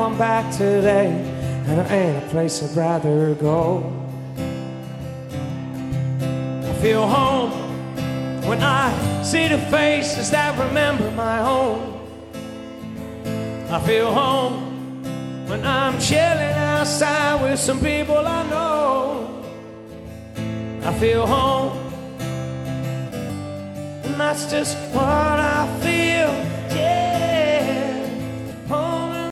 come back today, and there ain't a place I'd rather go. I feel home when I see the faces that remember my home. I feel home when I'm chilling outside with some people I know. I feel home, and that's just what I feel.